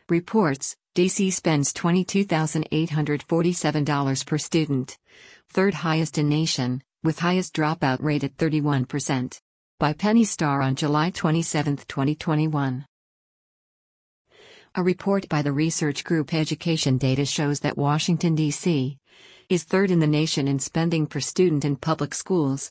Reports, DC spends $22,847 per student. Third highest in nation, with highest dropout rate at 31%. By Penny Starr on July 27, 2021. A report by the research group Education Data shows that Washington, D.C. is third in the nation in spending per student in public schools,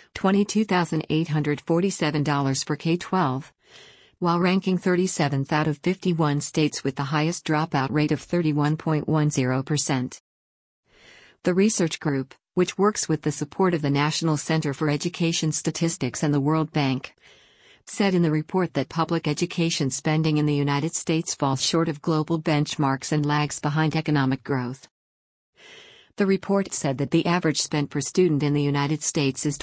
$22,847 for K-12, while ranking 37th out of 51 states with the highest dropout rate of 31.10%. The research group, which works with the support of the National Center for Education Statistics and the World Bank, said in the report that public education spending in the United States falls short of global benchmarks and lags behind economic growth. The report said that the average spent per student in the United States is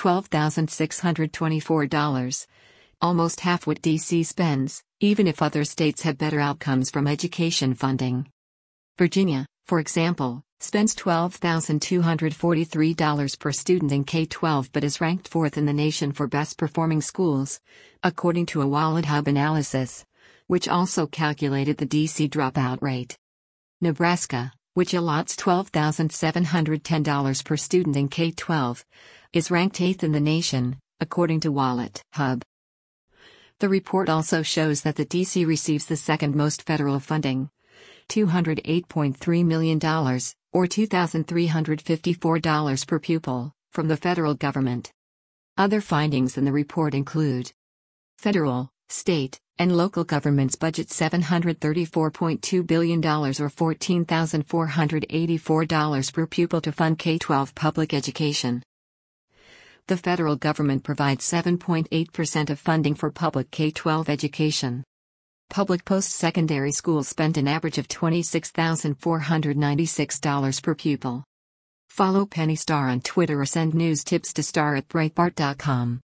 $12,624, almost half what DC spends, even if other states have better outcomes from education funding. Virginia, for example, spends $12,243 per student in K-12 but is ranked fourth in the nation for best performing schools, according to a WalletHub analysis, which also calculated the DC dropout rate. Nebraska, which allots $12,710 per student in K-12, is ranked 8th in the nation, according to WalletHub. The report also shows that the DC receives the second most federal funding, $208.3 million, or $2,354 per pupil, from the federal government. Other findings in the report include federal, state, and local governments budget $734.2 billion or $14,484 per pupil to fund K-12 public education. The federal government provides 7.8% of funding for public K-12 education. Public post-secondary schools spend an average of $26,496 per pupil. Follow Penny Starr on Twitter or send news tips to star@breitbart.com.